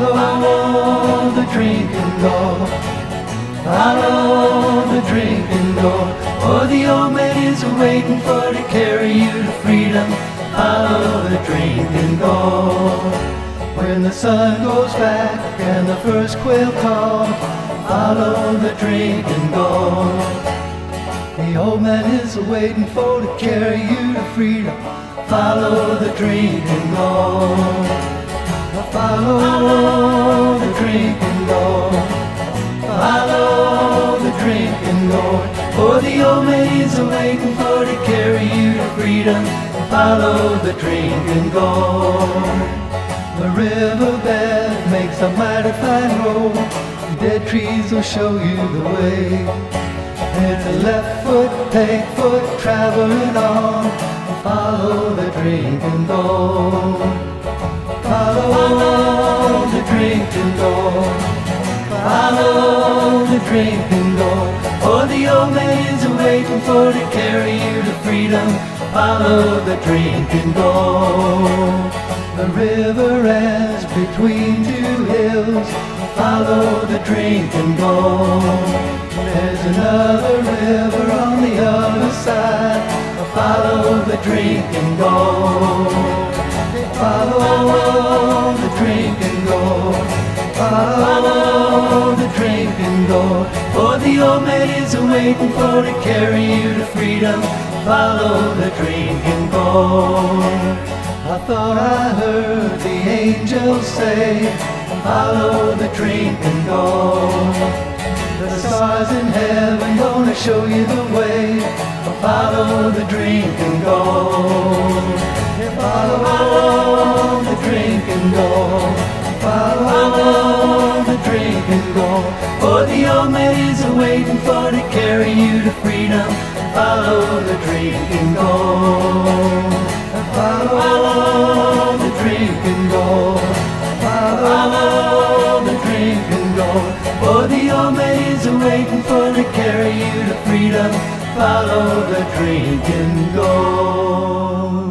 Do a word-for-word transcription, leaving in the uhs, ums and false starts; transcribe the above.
Follow the drink and go. Follow the drink and go. Oh, the old man is waiting for to carry you to freedom. Follow the drink and go. When the sun goes back and the first quail call, follow the drink and go. The old man is waiting for to carry you to freedom. Follow the drink and go. Follow the drink and go. Follow the drink and go. Oh, the old man is waiting for to carry you to freedom. Follow the drink and go. The riverbed makes a mighty fine road. Dead trees will show you the way. It's a left foot, take foot, traveling on. Follow the drink and go. Follow the drink and go. Follow the drink and go. Oh, the old man is waiting for to carry you to freedom. Follow the drink and go. The river ends between two hills. Follow the drink and go. There's another river on the other side. Follow the drink and go. Follow the drink and go. Follow the drink and go. Oh, the old man is waiting for to carry you to freedom. Follow the drink and go. I thought I heard the angels say, follow the drink and go. The stars in heaven gonna show you the way. Follow the drink and go. Follow the drink and go. Follow the drink and go. Oh, the old man is waiting for to carry you to freedom. Follow the drink and go. Follow the drink and go. Follow the drink and go. Oh, the old man is waiting for to carry you to freedom. Follow the drink and go.